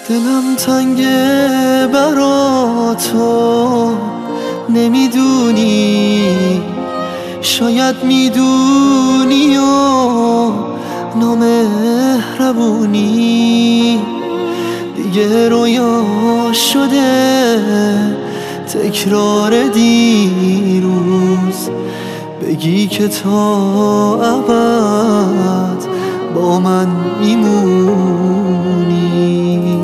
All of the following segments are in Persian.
دلم تنگه برا تو، نمیدونی، شاید میدونی و نامهربونی. دیگه رویا شده تکرار دیروز، بگی که تا ابد با من میمونی.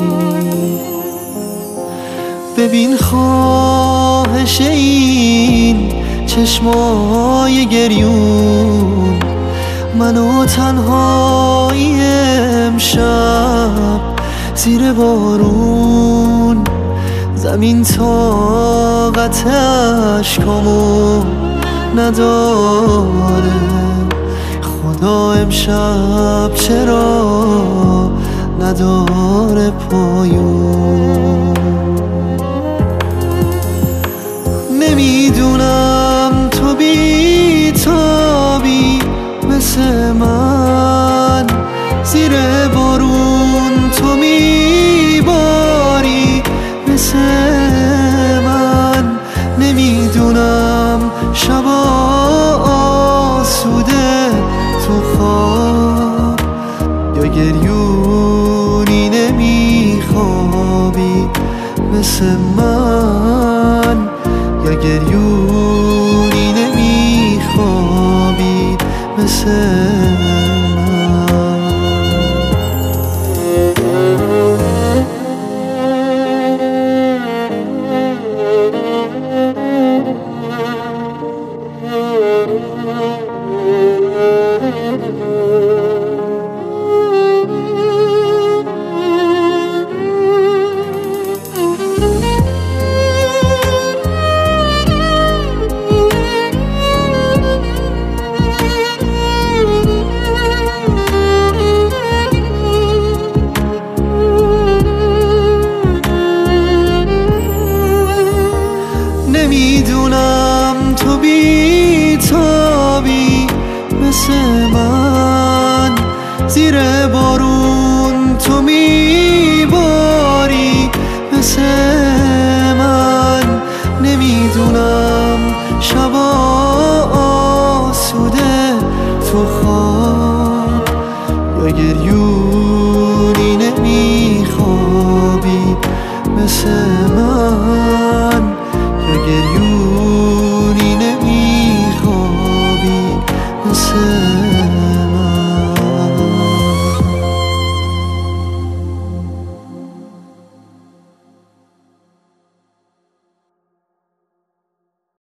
ببین خواهش این چشمای گریون، منو تنهایی امشب زیر بارون. زمین طاقت اشکامو نداره، خدا امشب چرا نداره پایون. نمیدونم تو بی تابی مثل من، زیر بارون تو میباری مثل من. نمیدونم شبا آسوده تو خواب یا گریونی نمیخوابی مثل من، یا گریونی نمیخوابی مثل